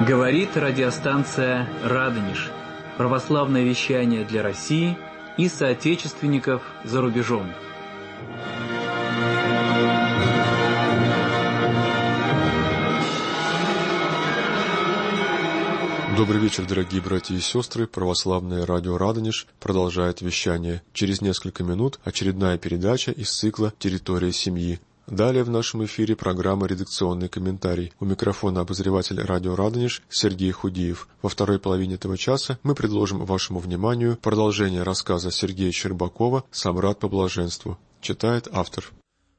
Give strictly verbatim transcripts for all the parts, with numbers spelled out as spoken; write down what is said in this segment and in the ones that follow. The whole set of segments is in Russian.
Говорит радиостанция «Радонеж». Православное вещание для России и соотечественников за рубежом. Добрый вечер, дорогие братья и сестры. Православное радио «Радонеж» продолжает вещание. Через несколько минут очередная передача из цикла «Территория семьи». Далее в нашем эфире программа «Редакционный комментарий». У микрофона обозреватель радио «Радонеж» Сергей Худиев. Во второй половине этого часа мы предложим вашему вниманию продолжение рассказа Сергея Щербакова «Собрат по блаженству». Читает автор.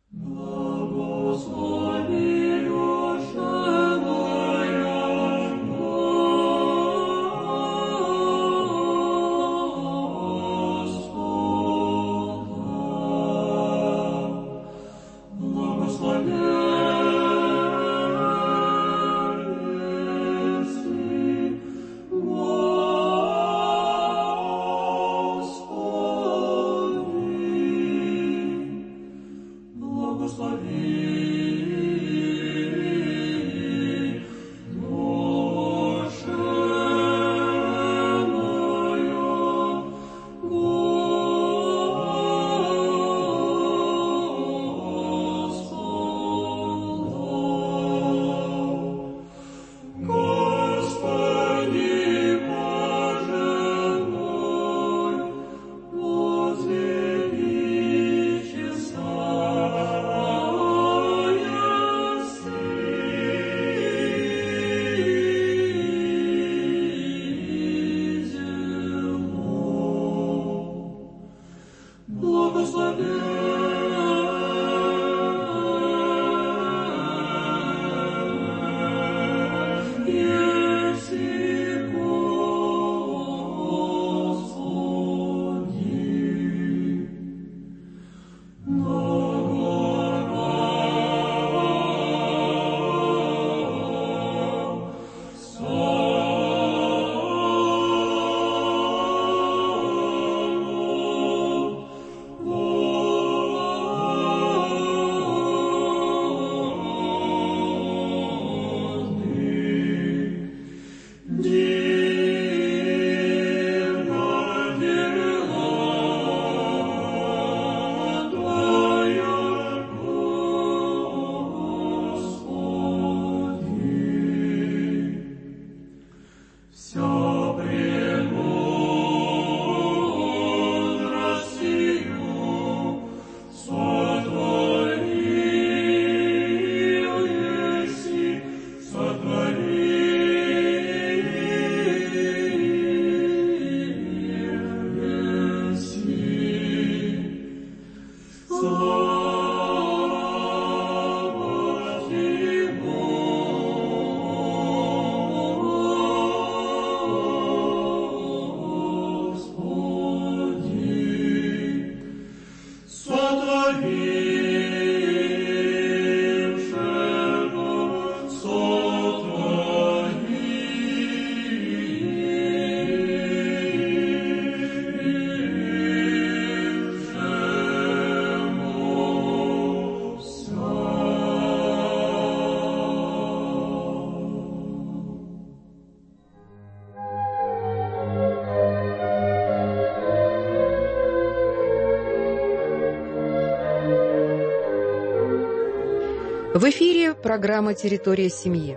В эфире программа «Территория семьи».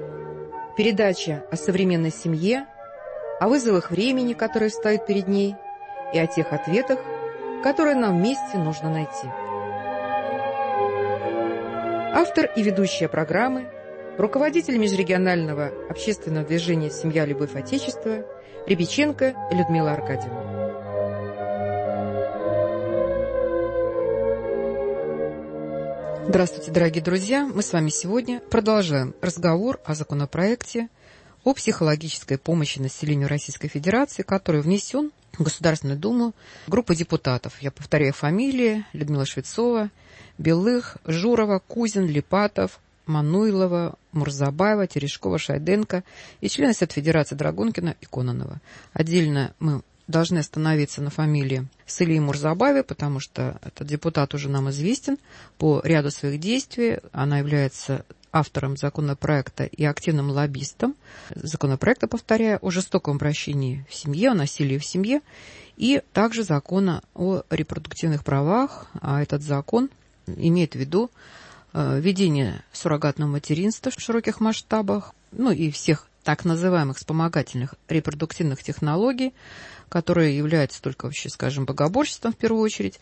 Передача о современной семье, о вызовах времени, которые стоят перед ней, и о тех ответах, которые нам вместе нужно найти. Автор и ведущая программы, руководитель межрегионального общественного движения «Семья, любовь, Отечество» Рябиченко Людмила Аркадьевна. Здравствуйте, дорогие друзья! Мы с вами сегодня продолжаем разговор о законопроекте о психологической помощи населению Российской Федерации, который внесен в Государственную Думу группой депутатов. Я повторяю фамилии: Людмила Швецова, Белых, Журова, Кузин, Липатов, Мануйлова, Мурзабаева, Терешкова, Шайденко и члены Совета Федерации Драгункина и Кононова. Отдельно мы должны остановиться на фамилии Сылии Мурзабаевой, потому что этот депутат уже нам известен по ряду своих действий. Она является автором законопроекта и активным лоббистом законопроекта, повторяю, о жестоком обращении в семье, о насилии в семье, и также закона о репродуктивных правах. А этот закон имеет в виду введение суррогатного материнства в широких масштабах, ну и всех так называемых вспомогательных репродуктивных технологий, которые являются только вообще, скажем, богоборчеством в первую очередь,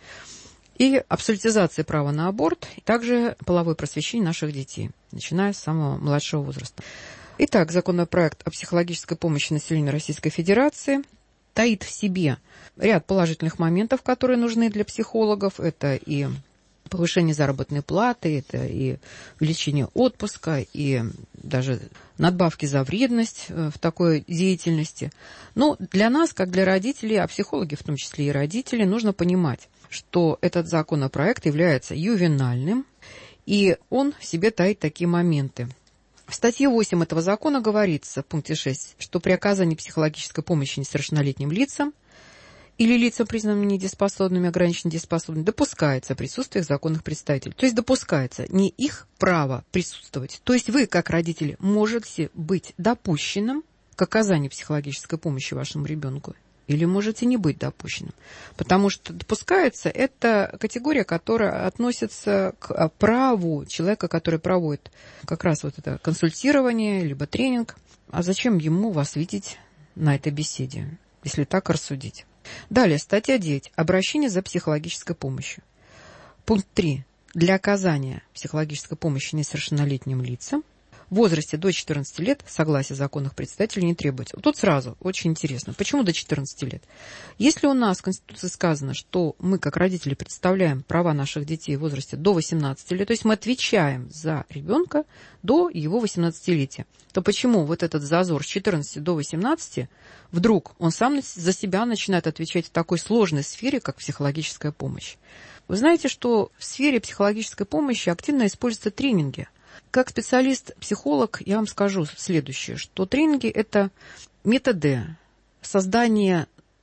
и абсолютизация права на аборт, и также половое просвещение наших детей, начиная с самого младшего возраста. Итак, законопроект о психологической помощи населению Российской Федерации таит в себе ряд положительных моментов, которые нужны для психологов. Это и повышение заработной платы, это и увеличение отпуска, и даже надбавки за вредность в такой деятельности. Но для нас, как для родителей, а психологи, в том числе и родители, нужно понимать, что этот законопроект является ювенальным, и он в себе таит такие моменты. В статье восемь этого закона говорится, в пункте шесть, что при оказании психологической помощи несовершеннолетним лицам или лицам, признанными недееспособными, ограниченно дееспособными, допускается присутствие их законных представителей. То есть допускается не их право присутствовать. То есть вы, как родители, можете быть допущенным к оказанию психологической помощи вашему ребенку или можете не быть допущенным. Потому что допускается это категория, которая относится к праву человека, который проводит как раз вот это консультирование, либо тренинг. А зачем ему вас видеть на этой беседе, если так рассудить? Далее, статья девять. Обращение за психологической помощью. Пункт три. Для оказания психологической помощи несовершеннолетним лицам в возрасте до четырнадцати лет согласия законных представителей не требуется. Вот тут сразу очень интересно. Почему до четырнадцати лет? Если у нас в Конституции сказано, что мы, как родители, представляем права наших детей в возрасте до восемнадцати лет, то есть мы отвечаем за ребенка до его восемнадцатилетия, то почему вот этот зазор с четырнадцати до восемнадцати вдруг он сам за себя начинает отвечать в такой сложной сфере, как психологическая помощь? Вы знаете, что в сфере психологической помощи активно используются тренинги. Как специалист-психолог я вам скажу следующее, что тренинги – это методы создания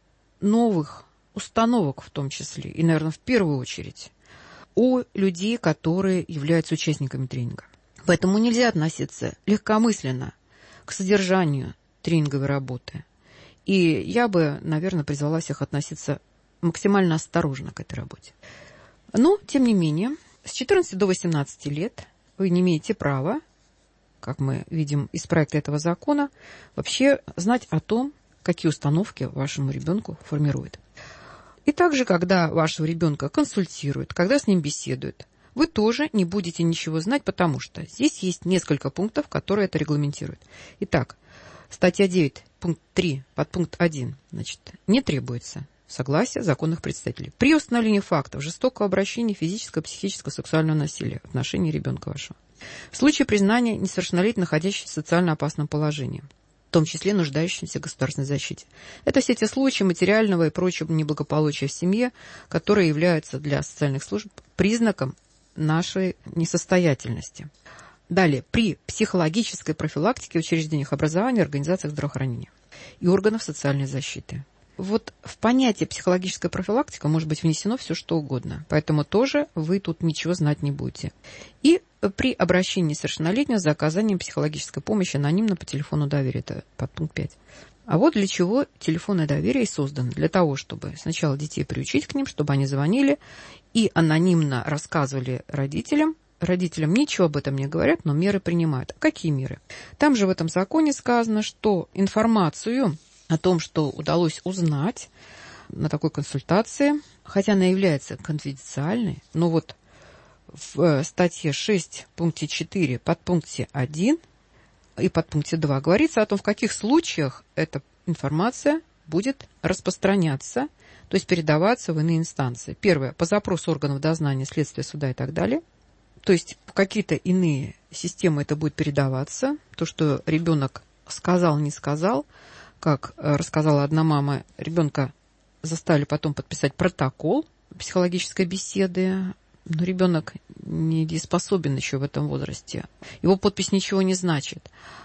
новых установок в том числе, и, наверное, в первую очередь, у людей, которые являются участниками тренинга. Поэтому нельзя относиться легкомысленно к содержанию тренинговой работы. И я бы, наверное, призвала всех относиться максимально осторожно к этой работе. Но, тем не менее, с четырнадцати до восемнадцати лет вы не имеете права, как мы видим из проекта этого закона, вообще знать о том, какие установки вашему ребенку формируют. И также, когда вашего ребенка консультируют, когда с ним беседуют, вы тоже не будете ничего знать, потому что здесь есть несколько пунктов, которые это регламентируют. Итак, статья девять, пункт три, подпункт один, значит, не требуется согласия законных представителей при установлении фактов жестокого обращения, физического, психического, сексуального насилия в отношении ребенка вашего. В случае признания несовершеннолетним, находящихся в социально опасном положении, в том числе нуждающимся в государственной защите. Это все те случаи материального и прочего неблагополучия в семье, которые являются для социальных служб признаком нашей несостоятельности. Далее, при психологической профилактике в учреждениях образования, организациях здравоохранения и органах социальной защиты. Вот в понятие психологическая профилактика может быть внесено все, что угодно. Поэтому тоже вы тут ничего знать не будете. И при обращении несовершеннолетнего за оказанием психологической помощи анонимно по телефону доверия. Это подпункт пять. А вот для чего телефонное доверие и создано. Для того, чтобы сначала детей приучить к ним, чтобы они звонили и анонимно рассказывали родителям. Родителям ничего об этом не говорят, но меры принимают. А какие меры? Там же в этом законе сказано, что информацию о том, что удалось узнать на такой консультации, хотя она является конфиденциальной, но вот в статье шесть, пункте четыре, подпункте один и подпункте два говорится о том, в каких случаях эта информация будет распространяться, то есть передаваться в иные инстанции. Первое, по запросу органов дознания, следствия, суда и так далее. То есть в какие-то иные системы это будет передаваться. То, что ребенок сказал, не сказал. Как рассказала одна мама, ребенка заставили потом подписать протокол психологической беседы, но ребенок недееспособен еще в этом возрасте. Его подпись ничего не значит.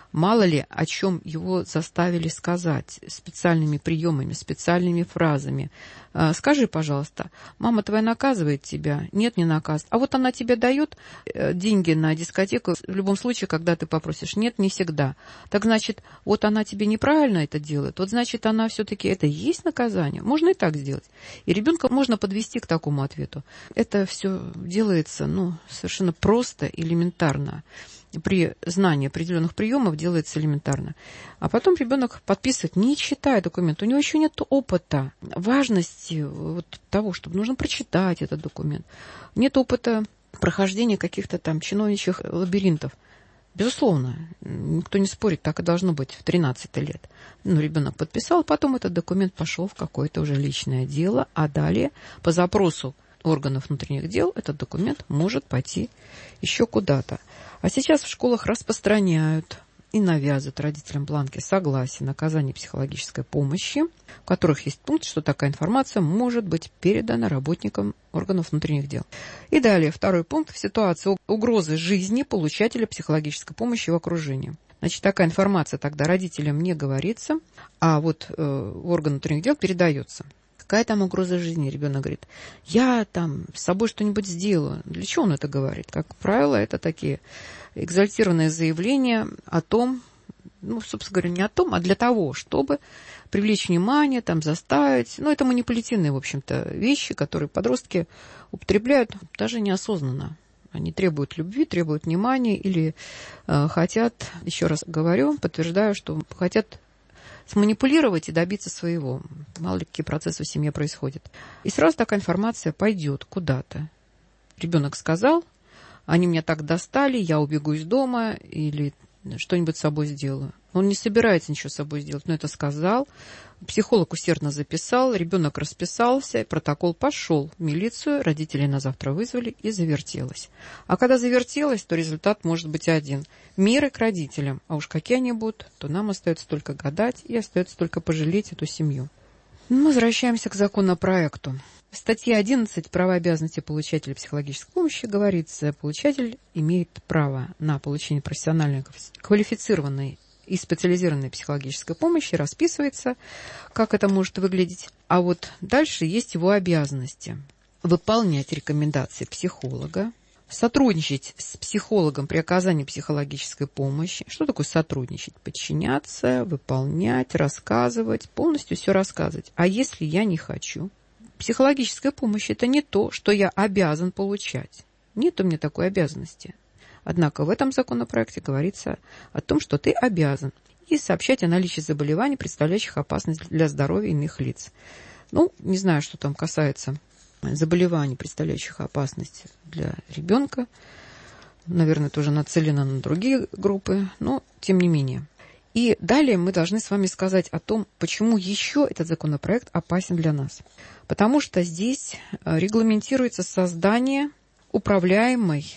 Мало ли, о чем его заставили сказать специальными приемами, специальными фразами. Скажи, пожалуйста, мама твоя наказывает тебя? Нет, не наказывает. А вот она тебе дает деньги на дискотеку в любом случае, когда ты попросишь? Нет, не всегда. Так значит, вот она тебе неправильно это делает, вот значит, она все-таки, это и есть наказание? Можно и так сделать. И ребенка можно подвести к такому ответу. Это все делается, ну, совершенно просто, элементарно. При знании определенных приемов делается элементарно. А потом ребенок подписывает, не читая документ. У него еще нет опыта, важности вот того, чтобы нужно прочитать этот документ. Нет опыта прохождения каких-то там чиновничьих лабиринтов. Безусловно, никто не спорит, так и должно быть в тринадцать лет. Но ребенок подписал, потом этот документ пошел в какое-то уже личное дело, а далее по запросу органов внутренних дел этот документ может пойти еще куда-то. А сейчас в школах распространяют и навязывают родителям бланки согласия на оказание психологической помощи, в которых есть пункт, что такая информация может быть передана работникам органов внутренних дел. И далее, второй пункт. В ситуации угрозы жизни получателя психологической помощи в окружении. Значит, такая информация тогда родителям не говорится, а вот э, в орган внутренних дел передается. Какая там угроза жизни? Ребенок говорит, я там с собой что-нибудь сделаю. Для чего он это говорит? Как правило, это такие экзальтированные заявления о том, ну, собственно говоря, не о том, а для того, чтобы привлечь внимание, там, заставить. Ну, это манипулятивные, в общем-то, вещи, которые подростки употребляют даже неосознанно. Они требуют любви, требуют внимания или э, хотят, еще раз говорю, подтверждаю, что хотят сманипулировать и добиться своего. Мало ли какие процессы в семье происходят. И сразу такая информация пойдет куда-то. Ребенок сказал, они меня так достали, я убегу из дома или что-нибудь с собой сделаю. Он не собирается ничего с собой сделать, но это сказал. Психолог усердно записал, ребенок расписался, протокол пошел в милицию, родителей на завтра вызвали и завертелось. А когда завертелось, то результат может быть один. Меры к родителям. А уж какие они будут, то нам остается только гадать и остается только пожалеть эту семью. Мы возвращаемся к законопроекту. В статье одиннадцать «Права и обязанности получателя психологической помощи» говорится, получатель имеет право на получение профессиональной, квалифицированной и специализированной психологической помощи, расписывается, как это может выглядеть. А вот дальше есть его обязанности. Выполнять рекомендации психолога, сотрудничать с психологом при оказании психологической помощи. Что такое сотрудничать? Подчиняться, выполнять, рассказывать, полностью все рассказывать. А если я не хочу? Психологическая помощь – это не то, что я обязан получать. Нет у меня такой обязанности. Однако в этом законопроекте говорится о том, что ты обязан и сообщать о наличии заболеваний, представляющих опасность для здоровья иных лиц. Ну, не знаю, что там касается заболеваний, представляющих опасность для ребенка. Наверное, это уже нацелено на другие группы, но тем не менее. И далее мы должны с вами сказать о том, почему еще этот законопроект опасен для нас. Потому что здесь регламентируется создание управляемой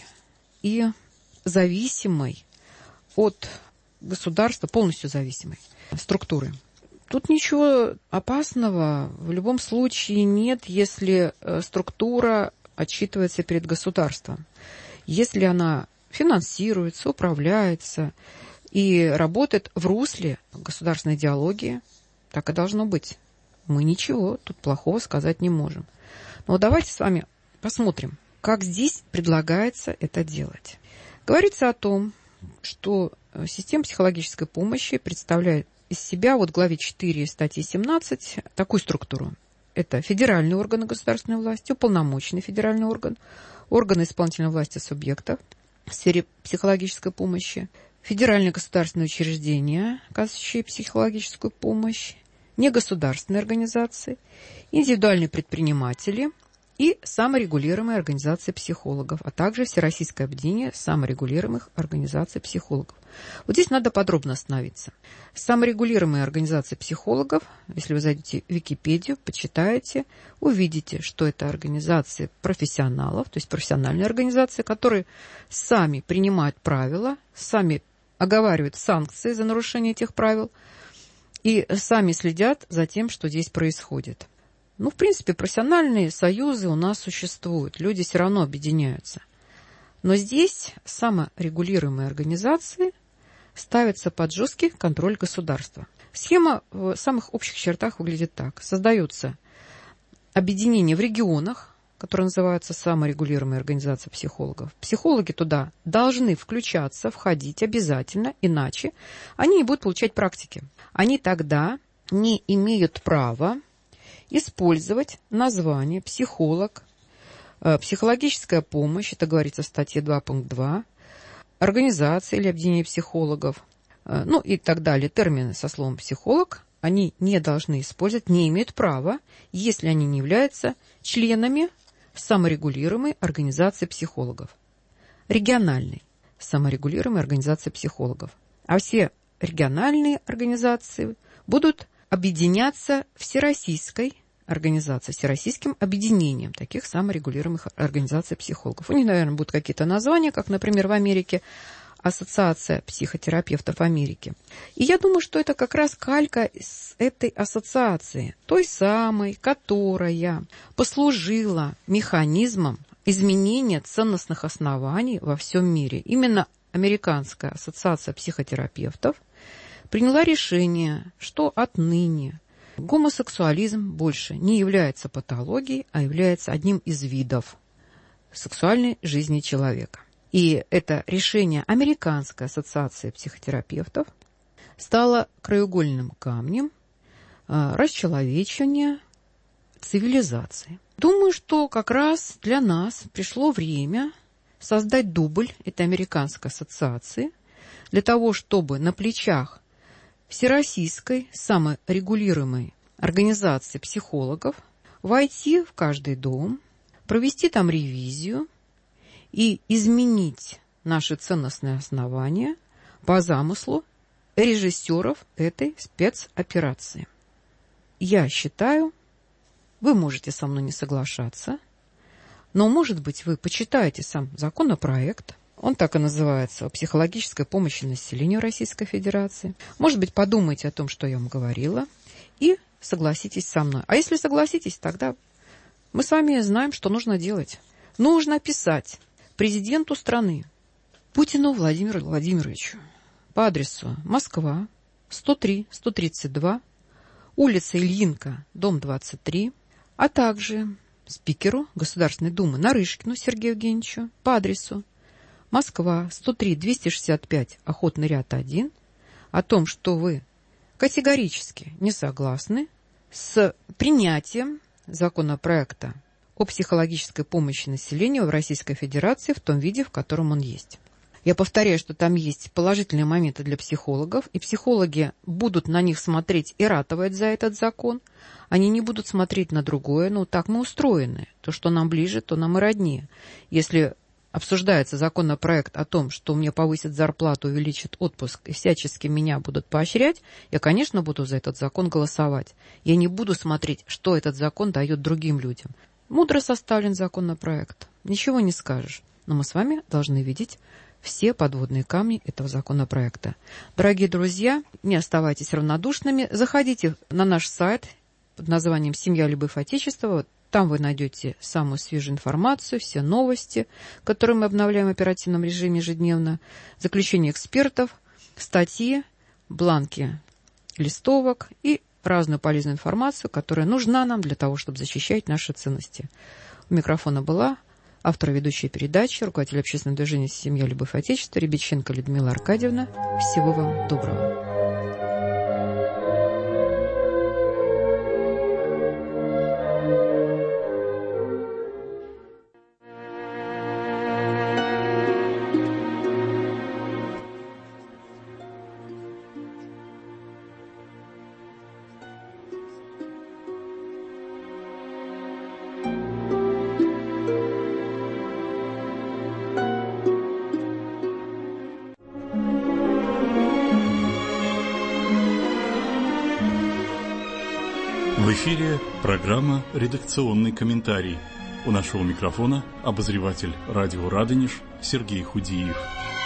и зависимой от государства, полностью зависимой структуры. Тут ничего опасного в любом случае нет, если структура отчитывается перед государством. Если она финансируется, управляется и работает в русле государственной идеологии, так и должно быть. Мы ничего тут плохого сказать не можем. Но давайте с вами посмотрим, как здесь предлагается это делать. Говорится о том, что система психологической помощи представляет из себя, вот в главе четыре статьи семнадцать, такую структуру. Это федеральные органы государственной власти, уполномоченный федеральный орган, органы исполнительной власти субъектов в сфере психологической помощи, федеральные государственные учреждения, оказывающие психологическую помощь, негосударственные организации, индивидуальные предприниматели и саморегулируемые организации психологов, а также Всероссийское объединение саморегулируемых организаций психологов. Вот здесь надо подробно остановиться. Саморегулируемые организации психологов, если вы зайдете в Википедию, почитаете, увидите, что это организации профессионалов, то есть профессиональные организации, которые сами принимают правила, сами оговаривают санкции за нарушение этих правил и сами следят за тем, что здесь происходит. Ну, в принципе, профессиональные союзы у нас существуют, люди все равно объединяются. Но здесь саморегулируемые организации ставятся под жесткий контроль государства. Схема в самых общих чертах выглядит так. Создаются объединения в регионах, которые называются саморегулируемые организации психологов. Психологи туда должны включаться, входить обязательно, иначе они не будут получать практики. Они тогда не имеют права использовать название психолог, психологическая помощь, это говорится в статье два пункт два, организация или объединение психологов, ну и так далее. Термины со словом «психолог» они не должны использовать, не имеют права, если они не являются членами саморегулируемой организации психологов. Региональной саморегулируемой организации психологов. А все региональные организации будут объединяться всероссийской организацией, всероссийским объединением таких саморегулируемых организаций психологов. У них, наверное, будут какие-то названия, как, например, в Америке Ассоциация психотерапевтов Америки. И я думаю, что это как раз калька с этой ассоциации, той самой, которая послужила механизмом изменения ценностных оснований во всем мире. Именно Американская ассоциация психотерапевтов приняла решение, что отныне гомосексуализм больше не является патологией, а является одним из видов сексуальной жизни человека. И это решение Американской ассоциации психотерапевтов стало краеугольным камнем расчеловечения цивилизации. Думаю, что как раз для нас пришло время создать дубль этой Американской ассоциации для того, чтобы на плечах Всероссийской саморегулируемой организации психологов войти в каждый дом, провести там ревизию и изменить наши ценностные основания по замыслу режиссеров этой спецоперации. Я считаю, вы можете со мной не соглашаться, но, может быть, вы почитаете сам законопроект. Он так и называется «О психологической помощи населению Российской Федерации». Может быть, подумайте о том, что я вам говорила, и согласитесь со мной. А если согласитесь, тогда мы с вами знаем, что нужно делать. Нужно писать президенту страны Путину Владимиру Владимировичу по адресу Москва, сто три сто тридцать два, улица Ильинка, дом двадцать три, а также спикеру Государственной Думы Нарышкину Сергею Евгеньевичу по адресу Москва, сто три двести шестьдесят пять, Охотный ряд один, о том, что вы категорически не согласны с принятием законопроекта о психологической помощи населению в Российской Федерации в том виде, в котором он есть. Я повторяю, что там есть положительные моменты для психологов, и психологи будут на них смотреть и ратовать за этот закон. Они не будут смотреть на другое. Ну, так мы устроены. То, что нам ближе, то нам и роднее. Если обсуждается законопроект о том, что мне повысят зарплату, увеличат отпуск и всячески меня будут поощрять, я, конечно, буду за этот закон голосовать. Я не буду смотреть, что этот закон дает другим людям. Мудро составлен законопроект. Ничего не скажешь. Но мы с вами должны видеть все подводные камни этого законопроекта. Дорогие друзья, не оставайтесь равнодушными. Заходите на наш сайт под названием «Семья, любовь, отечество». Там вы найдете самую свежую информацию, все новости, которые мы обновляем в оперативном режиме ежедневно, заключения экспертов, статьи, бланки листовок и разную полезную информацию, которая нужна нам для того, чтобы защищать наши ценности. У микрофона была автор и ведущая передачи, руководитель общественного движения «Семья, любовь, отечество» Рябиченко Людмила Аркадьевна. Всего вам доброго. В эфире программа «Редакционный комментарий». У нашего микрофона обозреватель радио «Радонеж» Сергей Худиев.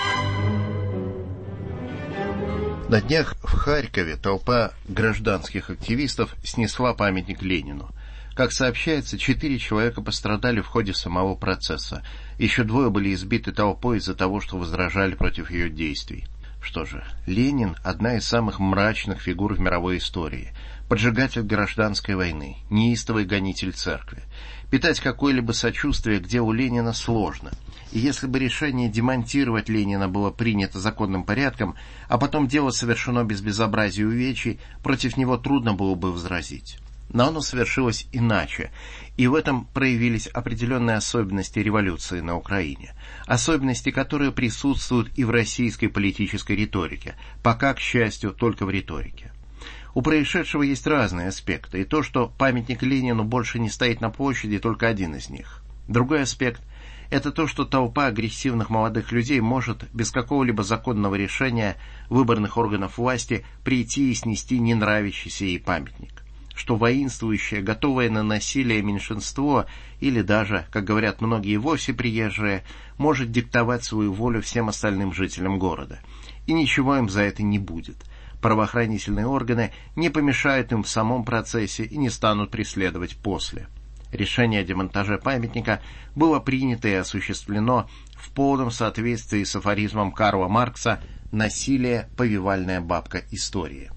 На днях в Харькове толпа гражданских активистов снесла памятник Ленину. Как сообщается, четыре человека пострадали в ходе самого процесса. Еще двое были избиты толпой из-за того, что возражали против ее действий. В Что же, Ленин – одна из самых мрачных фигур в мировой истории, поджигатель гражданской войны, неистовый гонитель церкви. Питать какое-либо сочувствие где у Ленина сложно. И если бы решение демонтировать Ленина было принято законным порядком, а потом дело совершено без безобразия и увечий, против него трудно было бы возразить. Но оно совершилось иначе, и в этом проявились определенные особенности революции на Украине, особенности, которые присутствуют и в российской политической риторике, пока, к счастью, только в риторике. У происшедшего есть разные аспекты, и то, что памятник Ленину больше не стоит на площади, только один из них. Другой аспект – это то, что толпа агрессивных молодых людей может без какого-либо законного решения выборных органов власти прийти и снести не нравящийся ей памятник. Что воинствующее, готовое на насилие меньшинство, или даже, как говорят многие вовсе приезжие, может диктовать свою волю всем остальным жителям города. И ничего им за это не будет. Правоохранительные органы не помешают им в самом процессе и не станут преследовать после. Решение о демонтаже памятника было принято и осуществлено в полном соответствии с афоризмом Карла Маркса «Насилие – повивальная бабка истории».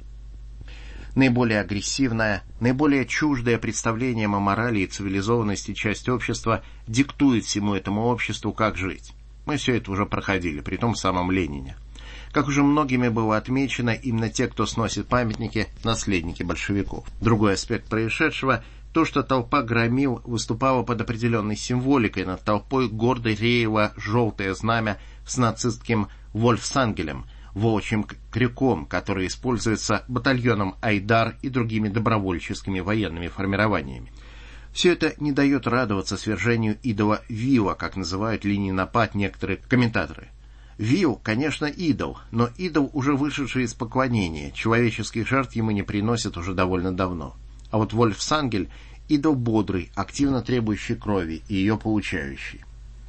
Наиболее агрессивная, наиболее чуждое представлением о морали и цивилизованности часть общества диктует всему этому обществу, как жить. Мы все это уже проходили, при том самом Ленине. Как уже многими было отмечено, именно те, кто сносит памятники, наследники большевиков. Другой аспект происшедшего – то, что толпа громил выступала под определенной символикой, над толпой гордо реяло желтое знамя с нацистским «Вольфсангелем», волчьим крюком, который используется батальоном «Айдар» и другими добровольческими военными формированиями. Все это не дает радоваться свержению идола Вилла, как называют ленинопад некоторые комментаторы. Вилл, конечно, идол, но идол, уже вышедший из поклонения, человеческих жертв ему не приносят уже довольно давно. А вот Вольфсангель – идол бодрый, активно требующий крови и ее получающий.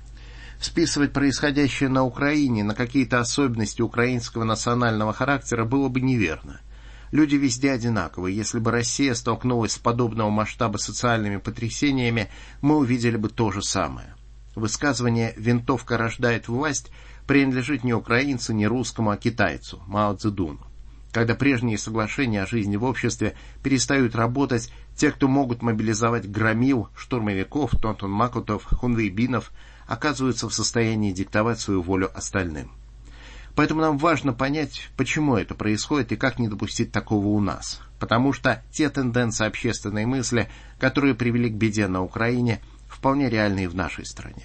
Списывать происходящее на Украине на какие-то особенности украинского национального характера было бы неверно. Люди везде одинаковы. Если бы Россия столкнулась с подобного масштаба социальными потрясениями, мы увидели бы то же самое. Высказывание «винтовка рождает власть» принадлежит не украинцу, не русскому, а китайцу, Мао Цзэдуну. Когда прежние соглашения о жизни в обществе перестают работать, те, кто могут мобилизовать громил, штурмовиков, тонтон-макутов, хунвейбинов, оказываются в состоянии диктовать свою волю остальным. Поэтому нам важно понять, почему это происходит и как не допустить такого у нас. Потому что те тенденции общественной мысли, которые привели к беде на Украине, вполне реальны и в нашей стране.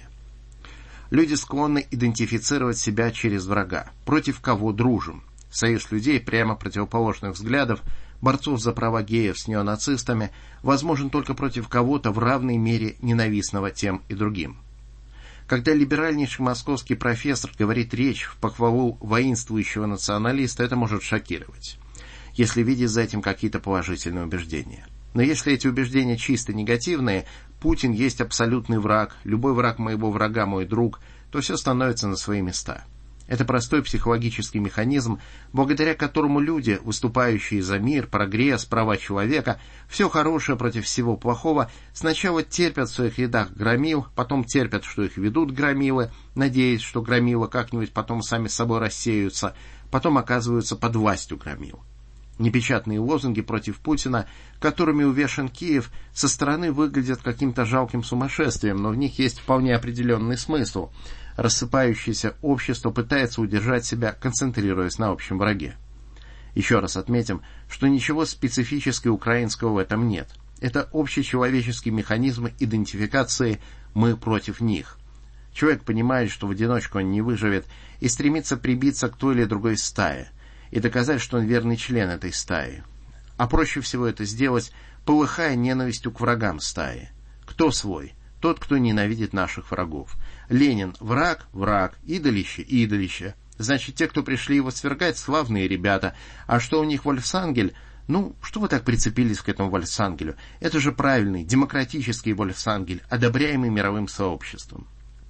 Люди склонны идентифицировать себя через врага, против кого дружим. Союз людей прямо противоположных взглядов, борцов за права геев с неонацистами, возможен только против кого-то в равной мере ненавистного тем и другим. Когда либеральнейший московский профессор говорит речь в похвалу воинствующего националиста, это может шокировать, если видеть за этим какие-то положительные убеждения. Но если эти убеждения чисто негативные, Путин есть абсолютный враг, любой враг моего врага мой друг, то все становится на свои места. Это простой психологический механизм, благодаря которому люди, выступающие за мир, прогресс, права человека, все хорошее против всего плохого, сначала терпят в своих рядах громил, потом терпят, что их ведут громилы, надеясь, что громилы как-нибудь потом сами собой рассеются, потом оказываются под властью громил. Непечатные лозунги против Путина, которыми увешан Киев, со стороны выглядят каким-то жалким сумасшествием, но в них есть вполне определенный смысл. Рассыпающееся общество пытается удержать себя, концентрируясь на общем враге. Еще раз отметим, что ничего специфически украинского в этом нет. Это общечеловеческий механизм идентификации «мы против них». Человек понимает, что в одиночку он не выживет, и стремится прибиться к той или другой стае, и доказать, что он верный член этой стаи. А проще всего это сделать, полыхая ненавистью к врагам стаи. Кто свой? Тот, кто ненавидит наших врагов. Ленин – враг, враг, идолище, идолище. Значит, те, кто пришли его свергать, славные ребята. А что у них Вольфсангель? Ну, что вы так прицепились к этому Вольфсангелю? Это же правильный, демократический Вольфсангель, одобряемый мировым сообществом.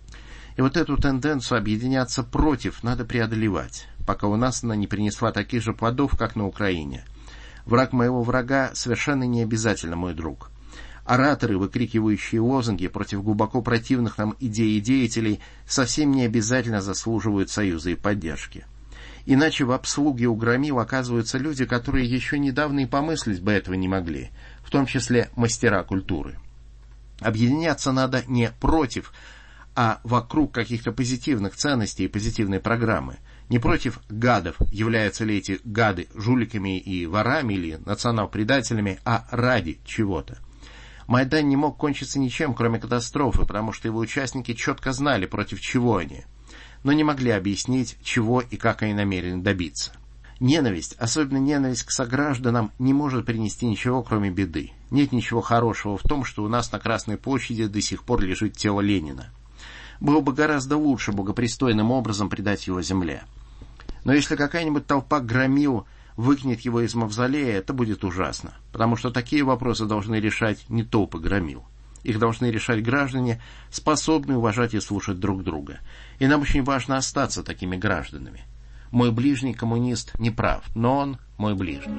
И вот эту тенденцию объединяться против надо преодолевать, пока у нас она не принесла таких же плодов, как на Украине. Враг моего врага совершенно не обязательно мой друг. Ораторы, выкрикивающие лозунги против глубоко противных нам идей и деятелей, совсем не обязательно заслуживают союза и поддержки. Иначе в обслуге у громил оказываются люди, которые еще недавно и помыслить бы этого не могли, в том числе мастера культуры. Объединяться надо не против, а вокруг каких-то позитивных ценностей и позитивной программы. Не против гадов, являются ли эти гады жуликами и ворами или национал-предателями, а ради чего-то. Майдан не мог кончиться ничем, кроме катастрофы, потому что его участники четко знали, против чего они, но не могли объяснить, чего и как они намерены добиться. Ненависть, особенно ненависть к согражданам, не может принести ничего, кроме беды. Нет ничего хорошего в том, что у нас на Красной площади до сих пор лежит тело Ленина. Было бы гораздо лучше благопристойным образом предать его земле. Но если какая-нибудь толпа громил выкинет его из мавзолея, это будет ужасно, потому что такие вопросы должны решать не толпы громил. Их должны решать граждане, способные уважать и слушать друг друга. И нам очень важно остаться такими гражданами. Мой ближний коммунист не прав, но он мой ближний.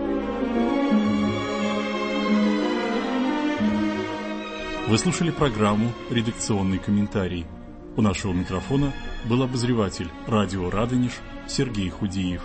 Вы слушали программу «Редакционный комментарий». У нашего микрофона был обозреватель радио «Радонеж» Сергей Худиев.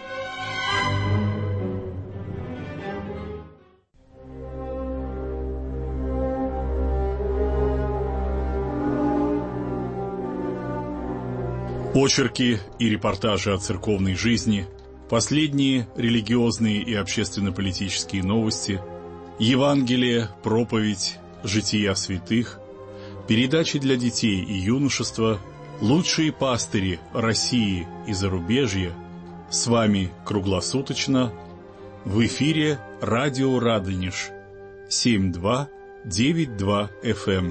Очерки и репортажи о церковной жизни, последние религиозные и общественно-политические новости, Евангелие, проповедь, жития святых, передачи для детей и юношества, лучшие пастыри России и зарубежья. С вами круглосуточно в эфире радио «Радонеж» семь два девять два эф эм.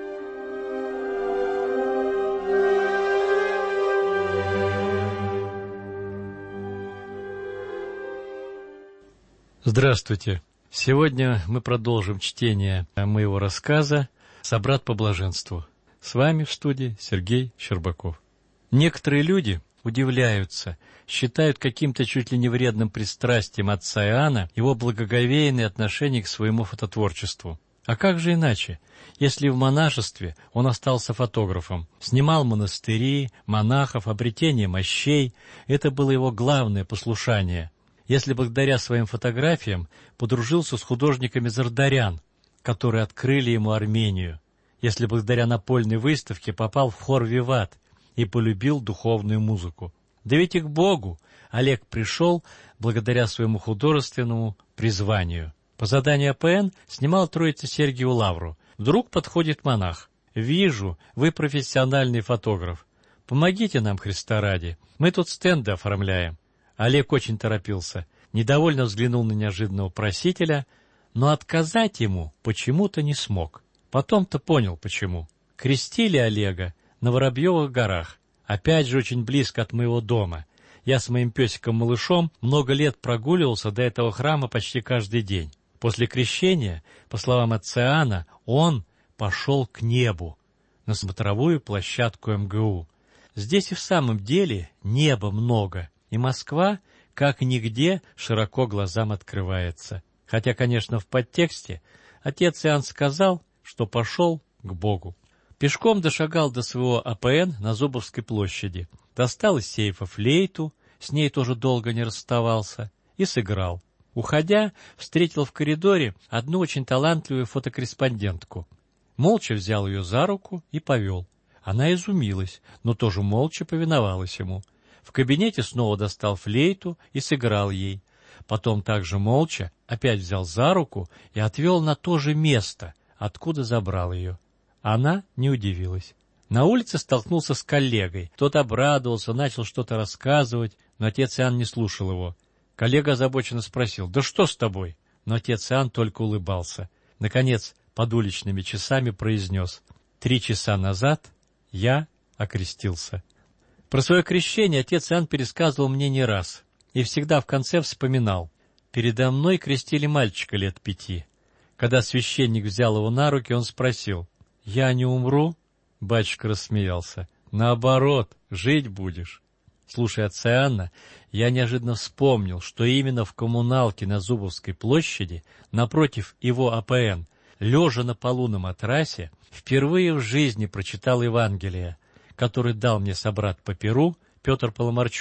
Здравствуйте! Сегодня мы продолжим чтение моего рассказа «Собрат по блаженству». С вами в студии Сергей Щербаков. Некоторые люди удивляются, считают каким-то чуть ли не вредным пристрастием отца Иоанна его благоговейное отношение к своему фототворчеству. А как же иначе, если в монашестве он остался фотографом, снимал монастыри, монахов, обретение мощей, это было его главное послушание. Если благодаря своим фотографиям подружился с художниками зардарян, которые открыли ему Армению, если благодаря напольной выставке попал в хор «Виват» и полюбил духовную музыку. Да ведь и к Богу Олег пришел благодаря своему художественному призванию. По заданию А П Н снимал Троице Сергию Лавру. Вдруг подходит монах. «Вижу, вы профессиональный фотограф. Помогите нам, Христа ради. Мы тут стенды оформляем». Олег очень торопился, недовольно взглянул на неожиданного просителя, но отказать ему почему-то не смог. Потом-то понял, почему. Крестили Олега на Воробьевых горах, опять же очень близко от моего дома. Я с моим песиком-малышом много лет прогуливался до этого храма почти каждый день. После крещения, по словам отца Иоанна, он пошел к небу, на смотровую площадку Эм Гэ У. Здесь и в самом деле неба много, и Москва, как нигде, широко глазам открывается. Хотя, конечно, в подтексте отец Иоанн сказал, что пошел к Богу. Пешком дошагал до своего А П Н на Зубовской площади, достал из сейфа флейту, с ней тоже долго не расставался, и сыграл. Уходя, встретил в коридоре одну очень талантливую фотокорреспондентку. Молча взял ее за руку и повел. Она изумилась, но тоже молча повиновалась ему. В кабинете снова достал флейту и сыграл ей. Потом также молча опять взял за руку и отвел на то же место, откуда забрал ее. Она не удивилась. На улице столкнулся с коллегой. Тот обрадовался, начал что-то рассказывать, но отец Иоанн не слушал его. Коллега озабоченно спросил: «Да что с тобой?» Но отец Иоанн только улыбался. Наконец, под уличными часами произнес: «Три часа назад я окрестился». Про свое крещение отец Иоанн пересказывал мне не раз и всегда в конце вспоминал: «Передо мной крестили мальчика лет пяти. Когда священник взял его на руки, он спросил: «Я не умру?» Батюшка рассмеялся: «Наоборот, жить будешь». Слушая отца Иоанна, я неожиданно вспомнил, что именно в коммуналке на Зубовской площади, напротив его А П Н, лежа на полу на матрасе, впервые в жизни прочитал Евангелие, который дал мне собрат по перу Петр Паламарчук.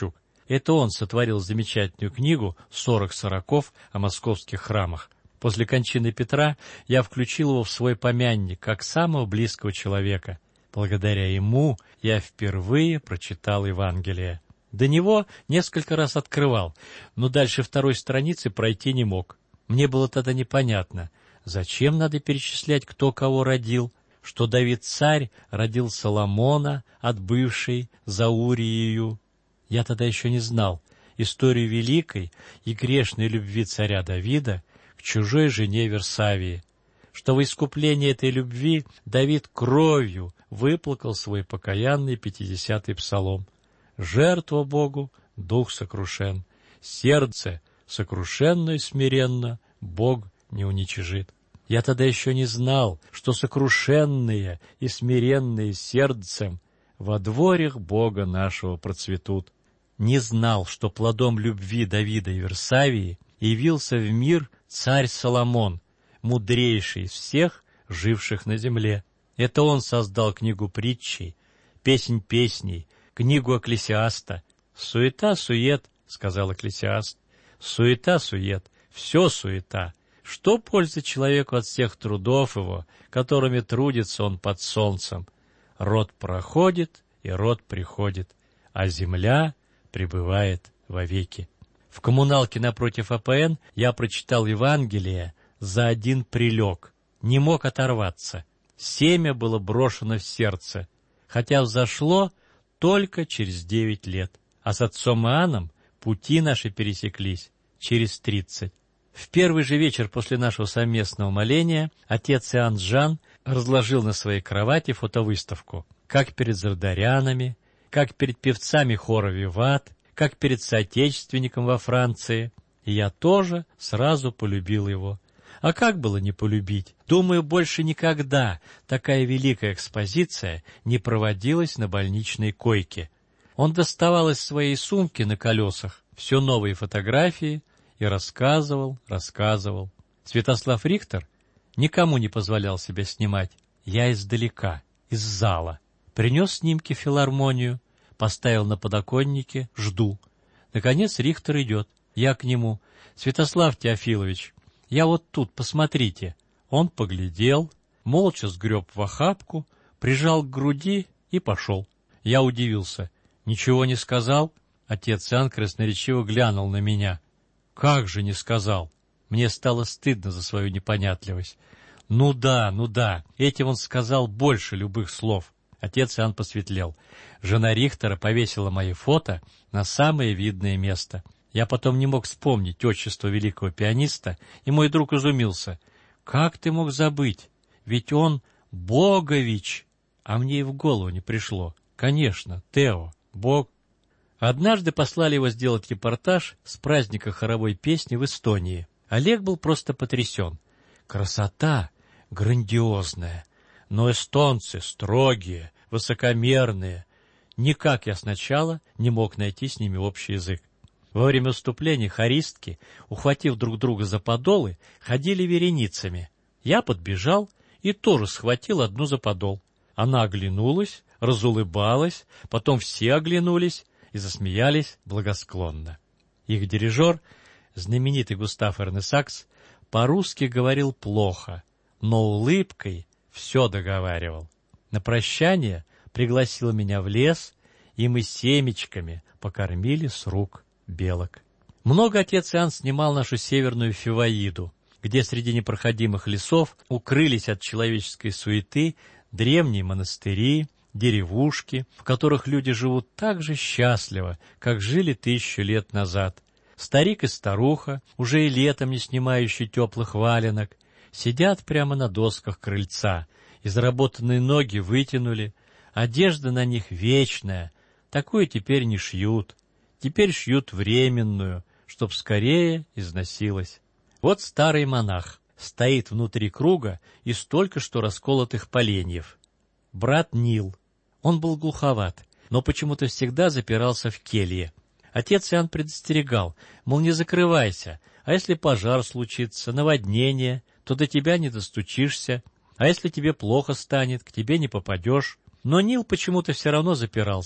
Это он сотворил замечательную книгу «Сорок сороков» о московских храмах. После кончины Петра я включил его в свой помянник как самого близкого человека. Благодаря ему я впервые прочитал Евангелие. До него несколько раз открывал, но дальше второй страницы пройти не мог. Мне было тогда непонятно, зачем надо перечислять, кто кого родил, что Давид царь родил Соломона от бывшей за Уриею. Я тогда еще не знал историю великой и грешной любви царя Давида к чужой жене Версавии, что во искупление этой любви Давид кровью выплакал свой покаянный пятидесятый псалом. «Жертва Богу, дух сокрушен, сердце сокрушенно и смиренно Бог не уничижит». Я тогда еще не знал, что сокрушенные и смиренные сердцем во дворях Бога нашего процветут. Не знал, что плодом любви Давида и Версавии явился в мир царь Соломон, мудрейший из всех, живших на земле. Это он создал книгу притчей, песнь песней, книгу Экклесиаста. «Суета-сует», — сказал Экклесиаст, — «суета-сует, все суета. Что пользы человеку от всех трудов его, которыми трудится он под солнцем? Род проходит, и род приходит, а земля пребывает вовеки». В коммуналке напротив А П Н я прочитал Евангелие за один прилег, не мог оторваться. Семя было брошено в сердце, хотя взошло только через девять лет, а с отцом Иоанном пути наши пересеклись через тридцать. В первый же вечер после нашего совместного моления отец Иоанн Жан разложил на своей кровати фотовыставку, как перед зардарянами, как перед певцами хора «Виват», как перед соотечественником во Франции, и я тоже сразу полюбил его. А как было не полюбить? Думаю, больше никогда такая великая экспозиция не проводилась на больничной койке. Он доставал из своей сумки на колесах все новые фотографии и рассказывал, рассказывал. Святослав Рихтер никому не позволял себя снимать. Я издалека, из зала. Принес снимки в филармонию, поставил на подоконнике, жду. Наконец Рихтер идет. Я к нему: «Святослав Теофилович, я вот тут, посмотрите». Он поглядел, молча сгреб в охапку, прижал к груди и пошел. Я удивился. «Ничего не сказал?» Отец Иоанн красноречиво глянул на меня. «Как же не сказал?» Мне стало стыдно за свою непонятливость. «Ну да, ну да, этим он сказал больше любых слов». Отец Иоанн посветлел. Жена Рихтера повесила мои фото на самое видное место. Я потом не мог вспомнить отчество великого пианиста, и мой друг изумился. «Как ты мог забыть? Ведь он Богович!» А мне и в голову не пришло. Конечно, Тео, Бог. Однажды послали его сделать репортаж с праздника хоровой песни в Эстонии. Олег был просто потрясен. Красота грандиозная. Но эстонцы строгие, высокомерные. Никак я сначала не мог найти с ними общий язык. Во время выступления хористки, ухватив друг друга за подолы, ходили вереницами. Я подбежал и тоже схватил одну за подол. Она оглянулась, разулыбалась, потом все оглянулись и засмеялись благосклонно. Их дирижер, знаменитый Густав Эрнесакс, по-русски говорил плохо, но улыбкой все договаривал. На прощание пригласил меня в лес, и мы семечками покормили с рук белок. Много отец Иоанн снимал нашу северную Фиваиду, где среди непроходимых лесов укрылись от человеческой суеты древние монастыри, деревушки, в которых люди живут так же счастливо, как жили тысячу лет назад. Старик и старуха, уже и летом не снимающие теплых валенок, сидят прямо на досках крыльца, изработанные ноги вытянули, одежда на них вечная, такую теперь не шьют, теперь шьют временную, чтоб скорее износилась. Вот старый монах стоит внутри круга из только что расколотых поленьев. Брат Нил. Он был глуховат, но почему-то всегда запирался в келье. Отец Иоанн предостерегал, мол, не закрывайся, а если пожар случится, наводнение, то до тебя не достучишься, а если тебе плохо станет, к тебе не попадешь. Но Нил почему-то все равно запирался.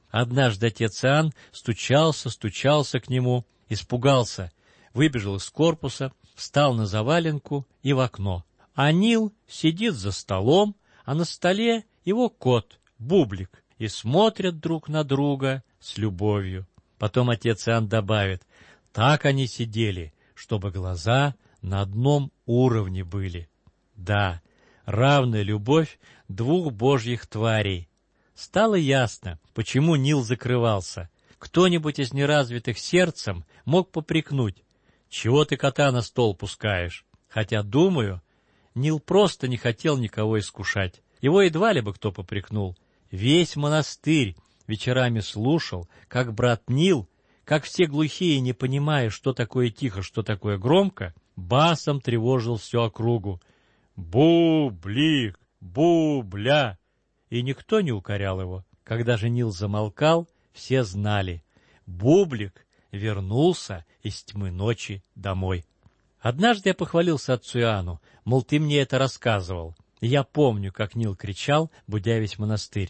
Однажды отец Иоанн стучался, стучался к нему, испугался, выбежал из корпуса, встал на заваленку и в окно. А Нил сидит за столом, а на столе его кот, Бублик, и смотрят друг на друга с любовью. Потом отец Иоанн добавит: так они сидели, чтобы глаза на одном уровне были. Да, равная любовь двух божьих тварей. Стало ясно, почему Нил закрывался. Кто-нибудь из неразвитых сердцем мог попрекнуть: чего ты кота на стол пускаешь? Хотя, думаю, Нил просто не хотел никого искушать. Его едва ли бы кто попрекнул. Весь монастырь вечерами слушал, как брат Нил, как все глухие, не понимая, что такое тихо, что такое громко, басом тревожил всю округу. «Бублик! Бубля!» И никто не укорял его. Когда же Нил замолкал, все знали: Бублик вернулся из тьмы ночи домой. Однажды я похвалился отцу Иоанну, мол, ты мне это рассказывал. И я помню, как Нил кричал, будя весь монастырь: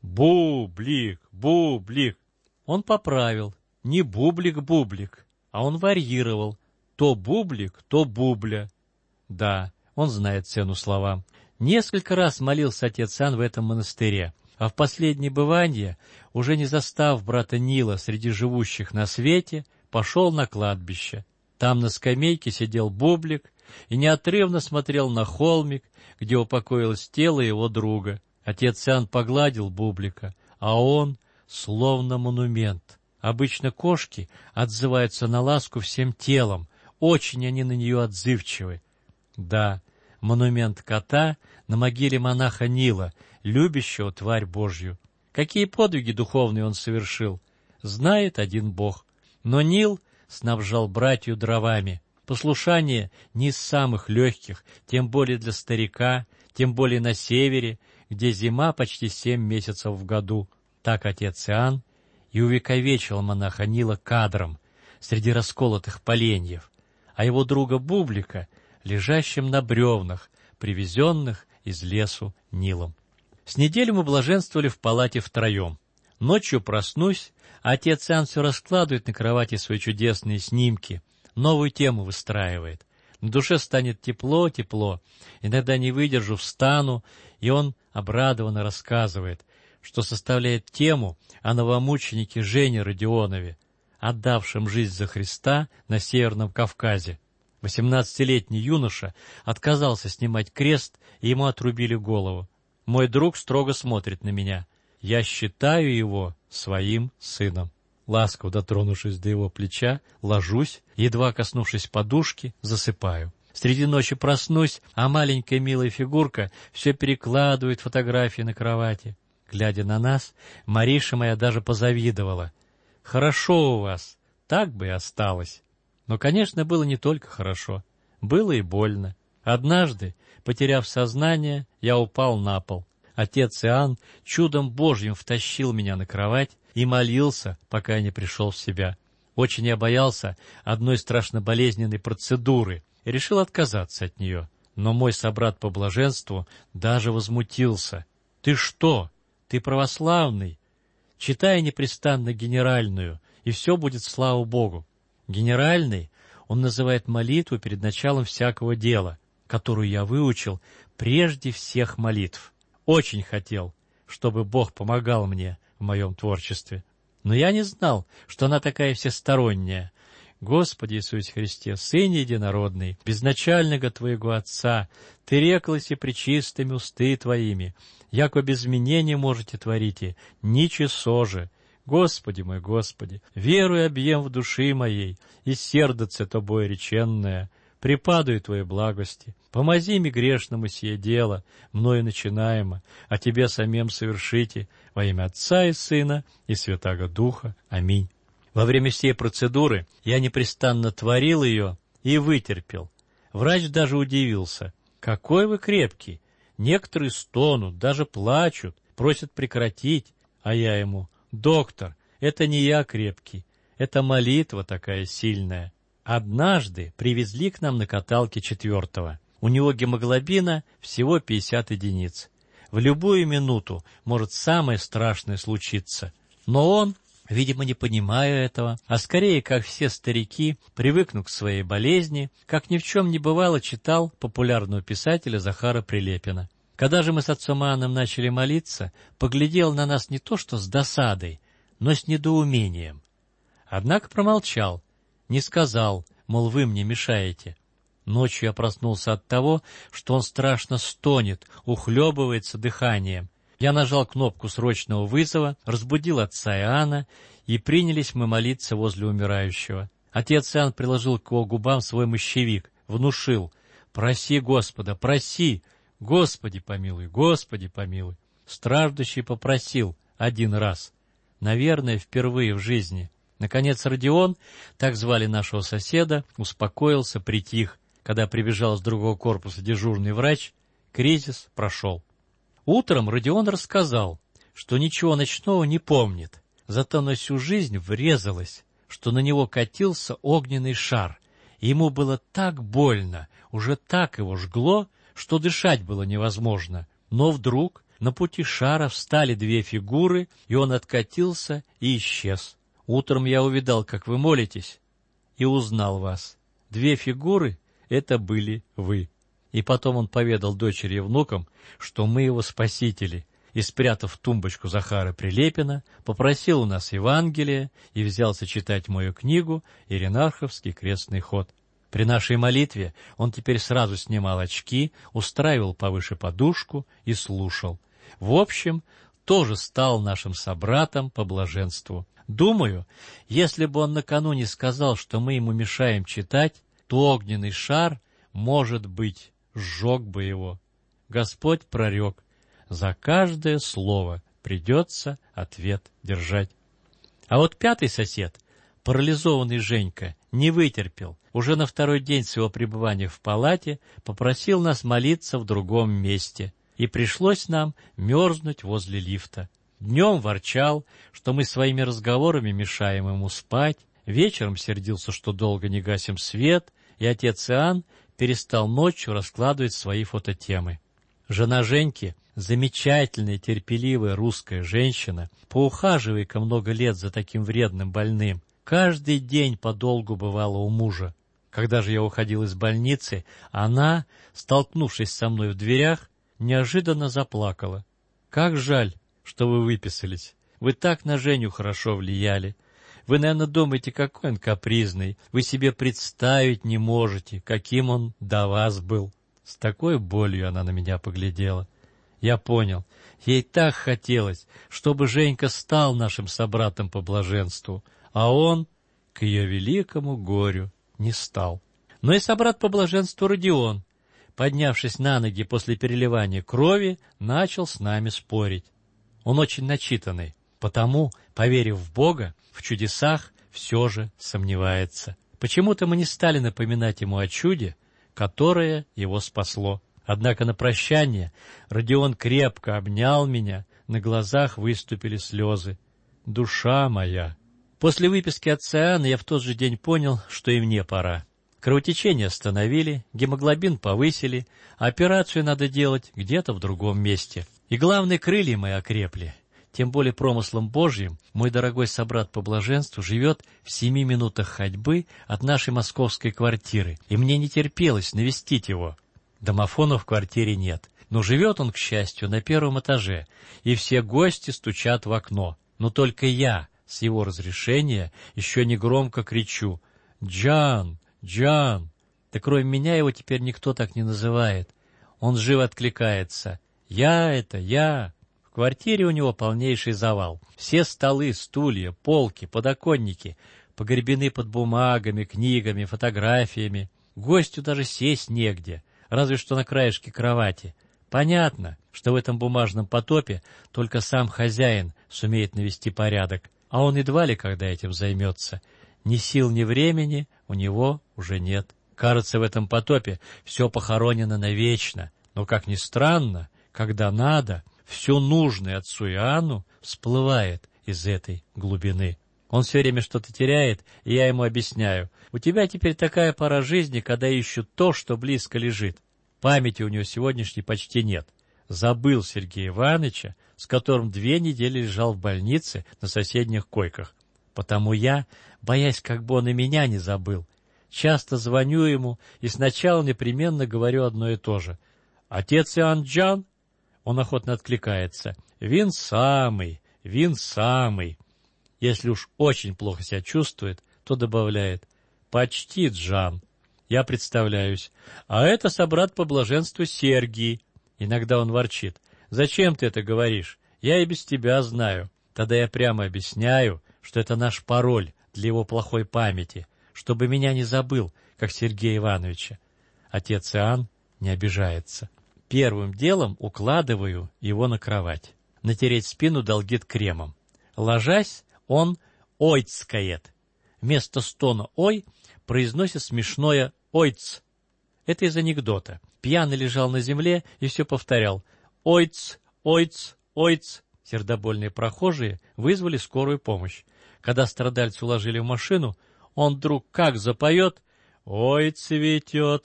«Бублик! Бублик!» Он поправил: не Бублик-Бублик, а он варьировал: то Бублик, то Бубля. Да, он знает цену словам. Несколько раз молился отец Иоанн в этом монастыре, а в последнее бывание, уже не застав брата Нила среди живущих на свете, пошел на кладбище. Там на скамейке сидел Бублик и неотрывно смотрел на холмик, где упокоилось тело его друга. Отец Иоанн погладил Бублика, а он словно монумент. Обычно кошки отзываются на ласку всем телом, очень они на нее отзывчивы. Да, монумент кота на могиле монаха Нила, любящего тварь Божью. Какие подвиги духовные он совершил, знает один Бог. Но Нил снабжал братью дровами. Послушание не из самых легких, тем более для старика, тем более на севере, где зима почти семь месяцев в году. Так отец Иоанн и увековечил монаха Нила кадром среди расколотых поленьев, а его друга Бублика лежащим на бревнах, привезенных из лесу Нилом. С неделю мы блаженствовали в палате втроем. Ночью проснусь, а отец Иоанн все раскладывает на кровати свои чудесные снимки, новую тему выстраивает. На душе станет тепло-тепло, иногда не выдержу, встану, и он обрадованно рассказывает, что составляет тему о новомученике Жене Родионове, отдавшем жизнь за Христа на Северном Кавказе. Восемнадцатилетний юноша отказался снимать крест, и ему отрубили голову. Мой друг строго смотрит на меня. Я считаю его своим сыном. Ласково дотронувшись до его плеча, ложусь, едва коснувшись подушки, засыпаю. Среди ночи проснусь, а маленькая милая фигурка все перекладывает фотографии на кровати. Глядя на нас, Мариша моя даже позавидовала. «Хорошо у вас, так бы и осталось». Но, конечно, было не только хорошо, было и больно. Однажды, потеряв сознание, я упал на пол. Отец Иоанн чудом Божьим втащил меня на кровать и молился, пока я не пришел в себя. Очень я боялся одной страшно болезненной процедуры и решил отказаться от нее. Но мой собрат по блаженству даже возмутился. «Ты что? Ты православный? Читай непрестанно генеральную, и все будет слава Богу». Генеральный он называет молитву перед началом всякого дела, которую я выучил прежде всех молитв. Очень хотел, чтобы Бог помогал мне в моем творчестве. Но я не знал, что она такая всесторонняя. Господи Иисусе Христе, Сыне Единородный, безначального Твоего Отца, Ты рекласи пречистыми усты Твоими, яко без изменения можете творите, ничего же. Господи мой, Господи, веруй объем в души моей, и сердце Тобой реченное, припадаю Твоей благости, помози ми грешному сие дело, мною начинаемо, а Тебе самим совершите, во имя Отца и Сына и Святаго Духа. Аминь. Во время всей процедуры я непрестанно творил ее и вытерпел. Врач даже удивился. «Какой вы крепкий! Некоторые стонут, даже плачут, просят прекратить». А я ему: «Доктор, это не я крепкий, это молитва такая сильная». Однажды привезли к нам на каталке четвертого. У него гемоглобина всего пятьдесят единиц. В любую минуту может самое страшное случиться. Но он, видимо, не понимая этого, а скорее, как все старики, привыкнув к своей болезни, как ни в чем не бывало, читал популярного писателя Захара Прилепина. Когда же мы с отцом Иоанном начали молиться, поглядел на нас не то что с досадой, но с недоумением. Однако промолчал, не сказал, мол, вы мне мешаете. Ночью я проснулся от того, что он страшно стонет, ухлебывается дыханием. Я нажал кнопку срочного вызова, разбудил отца Иоанна, и принялись мы молиться возле умирающего. Отец Иоанн приложил к его губам свой мощевик, внушил: «Проси Господа, проси! Господи помилуй, Господи помилуй!» Страждущий попросил один раз, наверное, впервые в жизни. Наконец Родион, так звали нашего соседа, успокоился, притих. Когда прибежал с другого корпуса дежурный врач, кризис прошел. Утром Родион рассказал, что ничего ночного не помнит, зато на всю жизнь врезалось, что на него катился огненный шар, и ему было так больно, уже так его жгло, что дышать было невозможно. Но вдруг на пути шара встали две фигуры, и он откатился и исчез. Утром я увидал, как вы молитесь, и узнал вас. Две фигуры — это были вы. И потом он поведал дочери и внукам, что мы его спасители, и, спрятав в тумбочку Захара Прилепина, попросил у нас Евангелие и взялся читать мою книгу «Иринарховский крестный ход». При нашей молитве он теперь сразу снимал очки, устраивал повыше подушку и слушал. В общем, тоже стал нашим собратом по блаженству. Думаю, если бы он накануне сказал, что мы ему мешаем читать, то огненный шар, может быть, сжег бы его. Господь прорек: за каждое слово придется ответ держать. А вот пятый сосед, парализованный Женька, не вытерпел. Уже на второй день своего пребывания в палате попросил нас молиться в другом месте, и пришлось нам мерзнуть возле лифта. Днем ворчал, что мы своими разговорами мешаем ему спать, вечером сердился, что долго не гасим свет, и отец Иоанн перестал ночью раскладывать свои фототемы. Жена Женьки, замечательная, терпеливая русская женщина, поухаживая-ка много лет за таким вредным больным, каждый день подолгу бывала у мужа. Когда же я уходил из больницы, она, столкнувшись со мной в дверях, неожиданно заплакала. «Как жаль, что вы выписались. Вы так на Женю хорошо влияли. Вы, наверное, думаете, какой он капризный. Вы себе представить не можете, каким он до вас был». С такой болью она на меня поглядела. Я понял, ей так хотелось, чтобы Женька стал нашим собратом по блаженству, а он, к ее великому горю, не стал. Но и собрат по блаженству Родион, поднявшись на ноги после переливания крови, начал с нами спорить. Он очень начитанный, потому, поверив в Бога, в чудесах все же сомневается. Почему-то мы не стали напоминать ему о чуде, которое его спасло. Однако на прощание Родион крепко обнял меня, на глазах выступили слезы. «Душа моя!» После выписки отца Иоанна я в тот же день понял, что и мне пора. Кровотечение остановили, гемоглобин повысили, а операцию надо делать где-то в другом месте. И главное, крылья мои окрепли. Тем более промыслом Божьим мой дорогой собрат по блаженству живет в семи минутах ходьбы от нашей московской квартиры, и мне не терпелось навестить его. Домофона в квартире нет, но живет он, к счастью, на первом этаже, и все гости стучат в окно. Но только я, с его разрешения, еще не громко кричу: «Джан! Джан!» Да кроме меня его теперь никто так не называет. Он живо откликается: «Я это, я!» В квартире у него полнейший завал. Все столы, стулья, полки, подоконники погребены под бумагами, книгами, фотографиями. Гостю даже сесть негде, разве что на краешке кровати. Понятно, что в этом бумажном потопе только сам хозяин сумеет навести порядок, а он едва ли когда этим займется. Ни сил, ни времени у него уже нет. Кажется, в этом потопе все похоронено навечно, но, как ни странно, когда надо, все нужное отцу Иоанну всплывает из этой глубины. Он все время что-то теряет, и я ему объясняю: у тебя теперь такая пора жизни, когда ищут то, что близко лежит. Памяти у него сегодняшней почти нет. Забыл Сергея Ивановича, с которым две недели лежал в больнице на соседних койках. Потому я, боясь, как бы он и меня не забыл, часто звоню ему и сначала непременно говорю одно и то же. «Отец Иоанн Джан?» Он охотно откликается. «Вин самый, вин самый». Если уж очень плохо себя чувствует, то добавляет «Почти Джан». Я представляюсь. А это собрат по блаженству Сергий. Иногда он ворчит. «Зачем ты это говоришь? Я и без тебя знаю». Тогда я прямо объясняю, что это наш пароль для его плохой памяти, чтобы меня не забыл, как Сергея Ивановича. Отец Иоанн не обижается. Первым делом укладываю его на кровать. Натереть спину долгит кремом. Ложась, он ойцкает. Вместо стона «ой» произносит смешное «ойц». Это из анекдота. Пьяный лежал на земле и все повторял «ойц, ойц, ойц». Сердобольные прохожие вызвали скорую помощь. Когда страдальца уложили в машину, он вдруг как запоет «Ой, цветет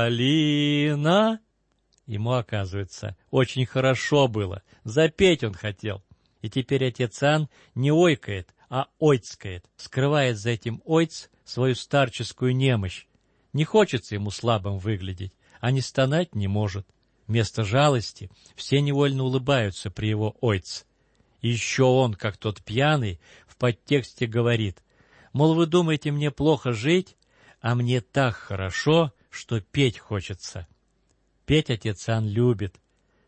калина». Ему, оказывается, очень хорошо было. Запеть он хотел. И теперь отец Иоанн не ойкает, а ойцкает. Скрывает за этим ойц свою старческую немощь. Не хочется ему слабым выглядеть, а не стонать не может. Вместо жалости все невольно улыбаются при его ойц. И еще он, как тот пьяный, в подтексте говорит, мол, вы думаете, мне плохо жить, а мне так хорошо, что петь хочется. Петь отец Иоанн любит.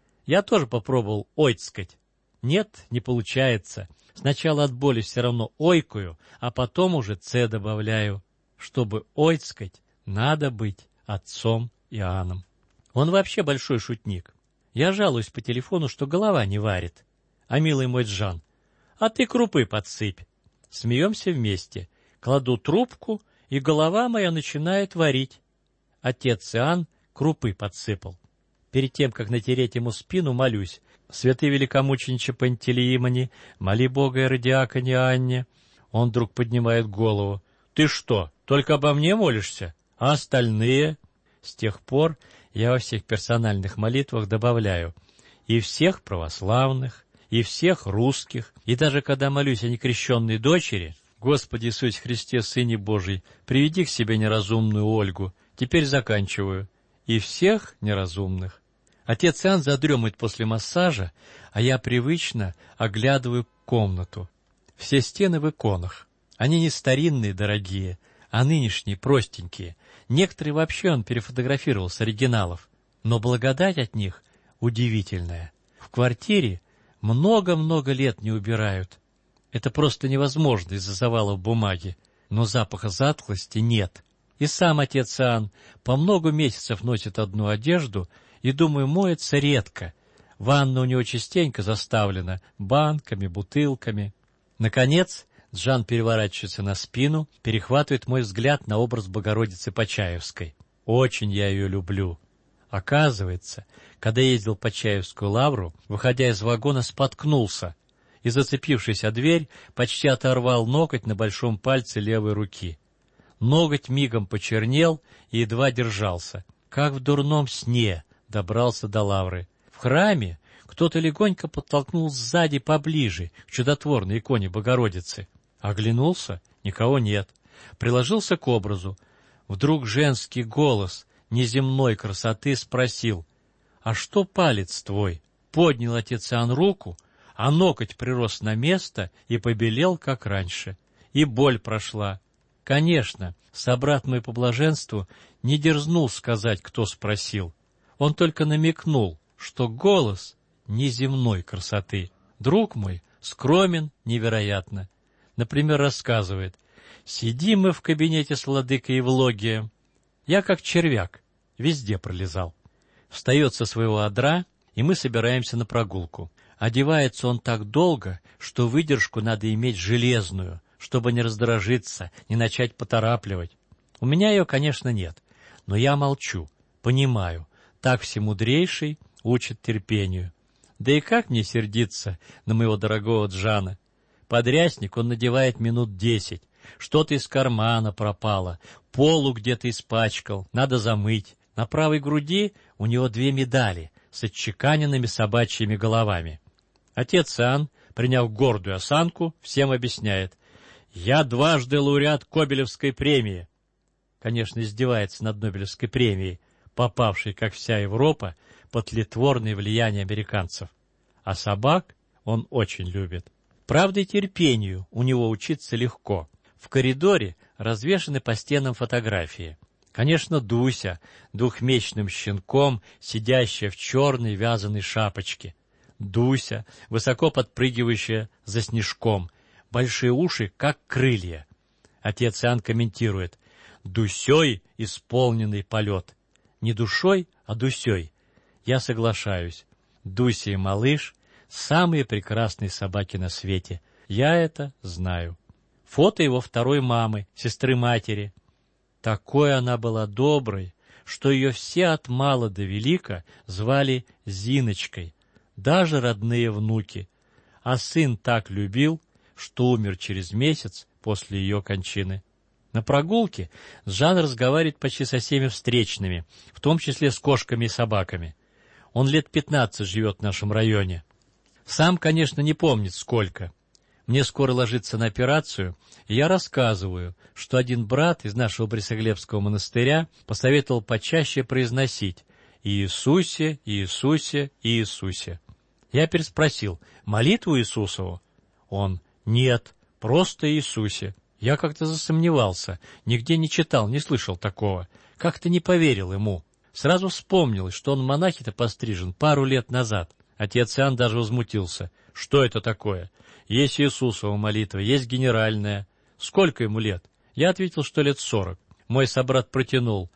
Я тоже попробовал ойцкать. Нет, не получается. Сначала от боли все равно ойкаю, а потом уже «ц» добавляю. Чтобы ойцкать, надо быть отцом Иоанном. Он вообще большой шутник. Я жалуюсь по телефону, что голова не варит. А милый мой Джан, а ты крупы подсыпь. Смеемся вместе. Кладу трубку, и голова моя начинает варить. Отец Иоанн крупы подсыпал. Перед тем, как натереть ему спину, молюсь. Святый великомучениче Пантелеимоне, моли Бога и радиаконе Анне. Он вдруг поднимает голову. Ты что, только обо мне молишься? А остальные? С тех пор я во всех персональных молитвах добавляю и всех православных, и всех русских, и даже когда молюсь о некрещенной дочери, Господи Иисусе Христе, Сыне Божий, приведи к себе неразумную Ольгу, теперь заканчиваю, и всех неразумных. Отец Иоанн задремывает после массажа, а я привычно оглядываю комнату. Все стены в иконах. Они не старинные, дорогие, а нынешние, простенькие. Некоторые вообще он перефотографировал с оригиналов. Но благодать от них удивительная. В квартире много-много лет не убирают. Это просто невозможно из-за завалов бумаги. Но запаха затхлости нет. И сам отец Иоанн по много месяцев носит одну одежду и, думаю, моется редко. Ванна у него частенько заставлена банками, бутылками. Наконец, Джан переворачивается на спину, перехватывает мой взгляд на образ Богородицы Почаевской. Очень я ее люблю. Оказывается, когда ездил по Чаевскую лавру, выходя из вагона, споткнулся и, зацепившись о дверь, почти оторвал ноготь на большом пальце левой руки. Ноготь мигом почернел и едва держался. Как в дурном сне добрался до лавры. В храме кто-то легонько подтолкнул сзади поближе к чудотворной иконе Богородицы. Оглянулся — никого нет. Приложился к образу. Вдруг женский голос неземной красоты спросил: «А что палец твой?» Поднял отец Иоанн руку, а ноготь прирос на место и побелел, как раньше. И боль прошла. Конечно, собрат мой по блаженству не дерзнул сказать, кто спросил. Он только намекнул, что голос неземной красоты. Друг мой скромен невероятно. Например, рассказывает: «Сидим мы в кабинете с владыкой Евлогием. Я, как червяк, везде пролезал. Встает со своего одра, и мы собираемся на прогулку. Одевается он так долго, что выдержку надо иметь железную, чтобы не раздражиться, не начать поторапливать. У меня ее, конечно, нет, но я молчу, понимаю, так всемудрейший учит терпению. Да и как мне сердиться на моего дорогого Джана? Подрясник он надевает минут десять. Что-то из кармана пропало, полу где-то испачкал, надо замыть. На правой груди у него две медали с отчеканенными собачьими головами. Отец Иоанн, приняв гордую осанку, всем объясняет: «Я дважды лауреат Кобелевской премии». Конечно, издевается над Нобелевской премией, попавшей, как вся Европа, под тлетворное влияние американцев. А собак он очень любит. Правда, и терпению у него учиться легко. В коридоре развешаны по стенам фотографии. Конечно, Дуся, двухмесячным щенком, сидящая в черной вязаной шапочке. Дуся, высоко подпрыгивающая за снежком, большие уши, как крылья. Отец Иоанн комментирует: «Дусей исполненный полет». Не душой, а Дусей. Я соглашаюсь. Дуся и малыш — самые прекрасные собаки на свете. Я это знаю. Фото его второй мамы, сестры матери. Такой она была доброй, что ее все от мала до велика звали Зиночкой, даже родные внуки. А сын так любил, что умер через месяц после ее кончины. На прогулке Жан разговаривает почти со всеми встречными, в том числе с кошками и собаками. Он лет пятнадцать живет в нашем районе. Сам, конечно, не помнит сколько. Мне скоро ложиться на операцию, и я рассказываю, что один брат из нашего Борисоглебского монастыря посоветовал почаще произносить «Иисусе, Иисусе, Иисусе». Я переспросил: «Молитву Иисусову?» Он: «Нет, просто Иисусе». Я как-то засомневался, нигде не читал, не слышал такого, как-то не поверил ему. Сразу вспомнилось, что он в монахи-то пострижен пару лет назад. Отец Иоанн даже возмутился: «Что это такое? Есть Иисусова молитва, есть генеральная. Сколько ему лет?» Я ответил, что лет сорок. Мой собрат протянул: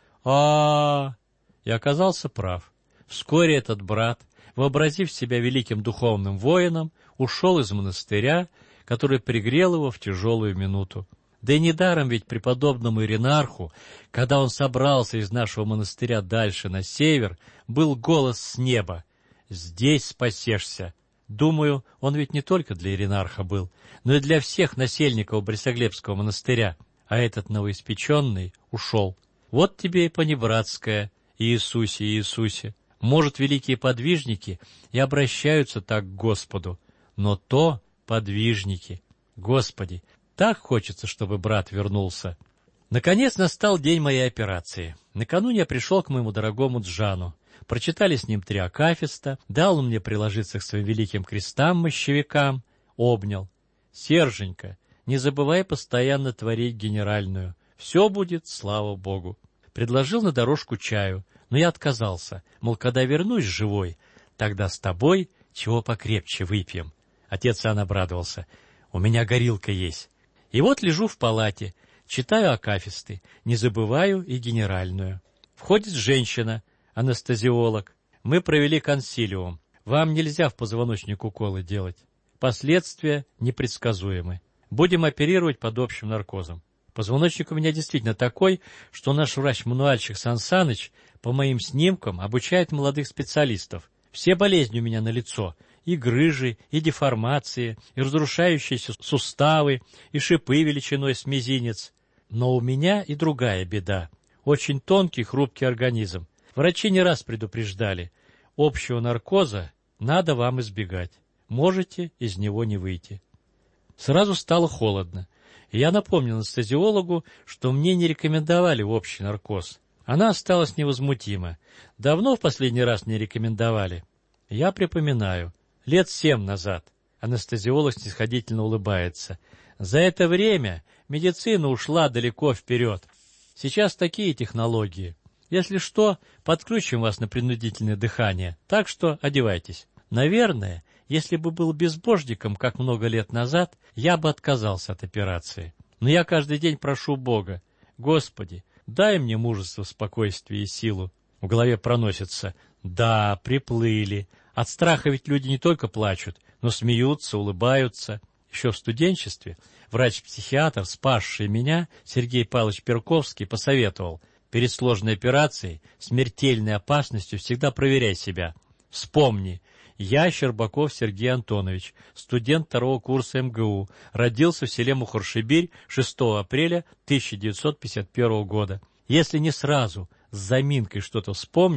а И оказался прав. Вскоре этот брат, вообразив себя великим духовным воином, ушел из монастыря, который пригрел его в тяжелую минуту. Да и недаром ведь преподобному Иринарху, когда он собрался из нашего монастыря дальше на север, был голос с неба: «Здесь спасешься». Думаю, он ведь не только для Иринарха был, но и для всех насельников Борисоглебского монастыря, а этот новоиспеченный ушел. Вот тебе и понебратское «Иисусе, Иисусе». Может, великие подвижники и обращаются так к Господу, но то подвижники. Господи, так хочется, чтобы брат вернулся. Наконец настал день моей операции. Накануне я пришел к моему дорогому Джану. Прочитали с ним три акафиста, дал он мне приложиться к своим великим крестам-мощевикам, обнял. «Серженька, не забывай постоянно творить генеральную. Все будет, слава Богу». Предложил на дорожку чаю, но я отказался, мол, когда вернусь живой, тогда с тобой чего покрепче выпьем. Отец Иоанн обрадовался: «У меня горилка есть». И вот лежу в палате, читаю акафисты, не забываю и генеральную. Входит женщина, анестезиолог. Мы провели консилиум. Вам нельзя в позвоночник уколы делать. Последствия непредсказуемы. Будем оперировать под общим наркозом. Позвоночник у меня действительно такой, что наш врач-мануальщик Сан Саныч по моим снимкам обучает молодых специалистов. Все болезни у меня налицо. И грыжи, и деформации, и разрушающиеся суставы, и шипы величиной с мизинец. Но у меня и другая беда. Очень тонкий, хрупкий организм. Врачи не раз предупреждали: общего наркоза надо вам избегать. Можете из него не выйти. Сразу стало холодно. И я напомнил анестезиологу, что мне не рекомендовали общий наркоз. Она осталась невозмутима. Давно в последний раз не рекомендовали. Я припоминаю. Лет семь назад. Анестезиолог снисходительно улыбается. За это время медицина ушла далеко вперед. Сейчас такие технологии. Если что, подключим вас на принудительное дыхание. Так что одевайтесь. Наверное, если бы был безбожником, как много лет назад, я бы отказался от операции. Но я каждый день прошу Бога: «Господи, дай мне мужество, спокойствие и силу». В голове проносится: «Да, приплыли». От страха ведь люди не только плачут, но смеются, улыбаются. Еще в студенчестве врач-психиатр, спасший меня, Сергей Павлович Перковский, посоветовал: перед сложной операцией, смертельной опасностью всегда проверяй себя. Вспомни: я Щербаков Сергей Антонович, студент второго курса эм гэ у, родился в селе Мухоршибирь шестого апреля тысяча девятьсот пятьдесят первого года. Если не сразу, с заминкой что-то вспомнишь,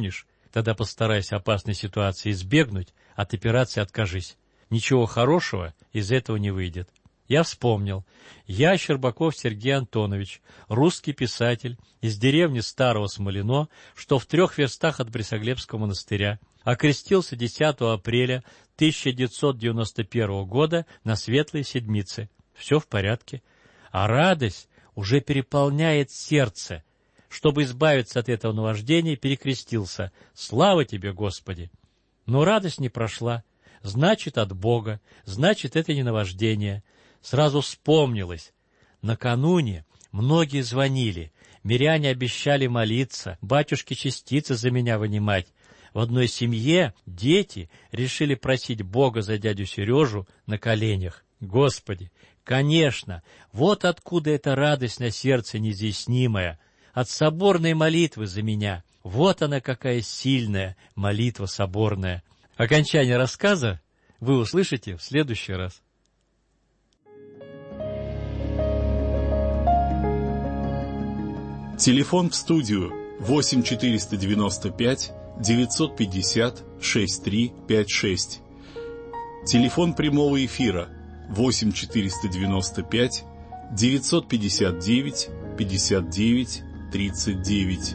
Тогда постарайся опасной ситуации избегнуть, от операции откажись. Ничего хорошего из этого не выйдет. Я вспомнил. Я, Щербаков Сергей Антонович, русский писатель из деревни Старого Смолино, что в трех верстах от Борисоглебского монастыря, окрестился десятого апреля тысяча девятьсот девяносто первого года на Светлой Седмице. Все в порядке. А радость уже переполняет сердце. Чтобы избавиться от этого наваждения, перекрестился. Слава тебе, Господи! Но радость не прошла. Значит, от Бога. Значит, это не наваждение. Сразу вспомнилось. Накануне многие звонили. Миряне обещали молиться, батюшки частицы за меня вынимать. В одной семье дети решили просить Бога за дядю Сережу на коленях. Господи, конечно, вот откуда эта радость на сердце неизъяснимая. От соборной молитвы за меня. Вот она какая сильная молитва соборная. Окончание рассказа вы услышите в следующий раз. Телефон в студию восемь четыреста девяносто пять девятьсот пятьдесят шестьдесят три пятьдесят шесть. Телефон прямого эфира восемь четыреста девяносто пять девятьсот пятьдесят девять пятьдесят девять тридцать девять.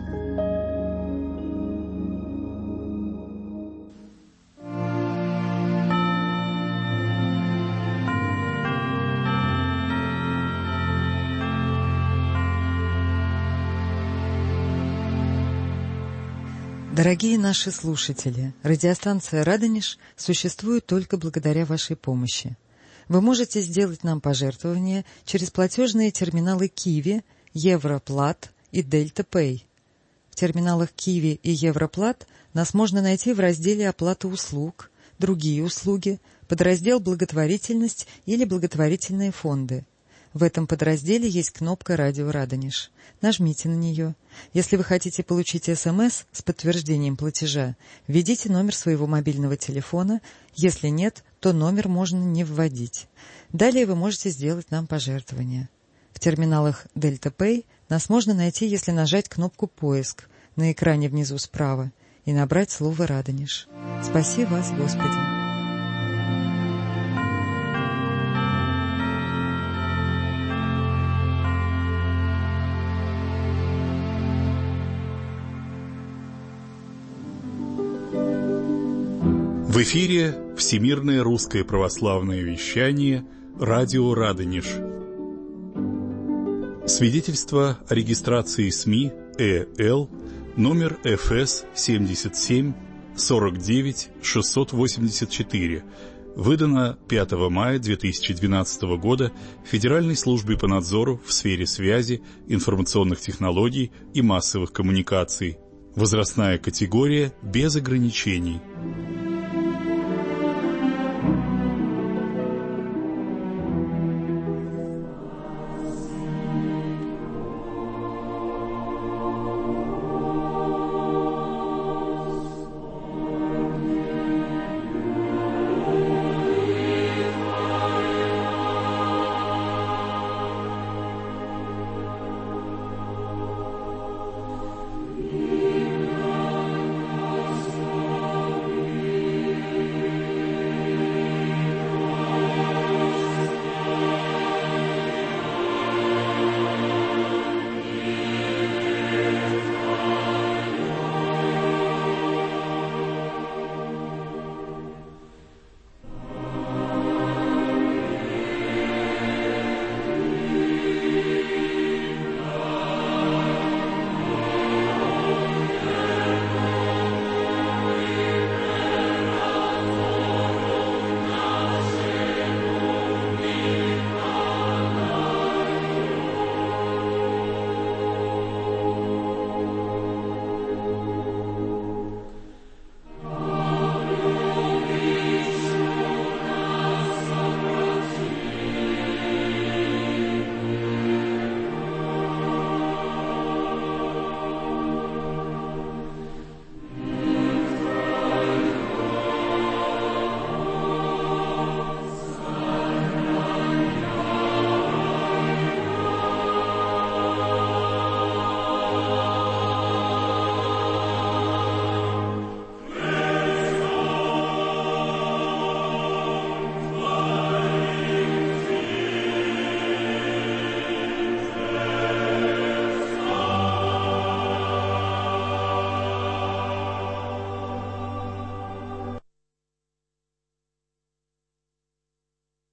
Дорогие наши слушатели, радиостанция «Радонеж» существует только благодаря вашей помощи. Вы можете сделать нам пожертвования через платежные терминалы Киви, Европлат и Дельта Пэй. В терминалах Киви и Европлат нас можно найти в разделе «Оплата услуг», «Другие услуги», подраздел «Благотворительность» или «Благотворительные фонды». В этом подразделе есть кнопка «Радио Радонеж». Нажмите на нее. Если вы хотите получить СМС с подтверждением платежа, введите номер своего мобильного телефона. Если нет, то номер можно не вводить. Далее вы можете сделать нам пожертвование. В терминалах Дельта Пэй нас можно найти, если нажать кнопку «Поиск» на экране внизу справа и набрать слово «Радонеж». Спаси вас, Господи! В эфире Всемирное русское православное вещание «Радио Радонеж». Свидетельство о регистрации СМИ ЭЛ номер эф эс семьдесят семь сорок девять шестьсот восемьдесят четыре, выдано пятого мая две тысячи двенадцатого года Федеральной службе по надзору в сфере связи, информационных технологий и массовых коммуникаций. Возрастная категория без ограничений.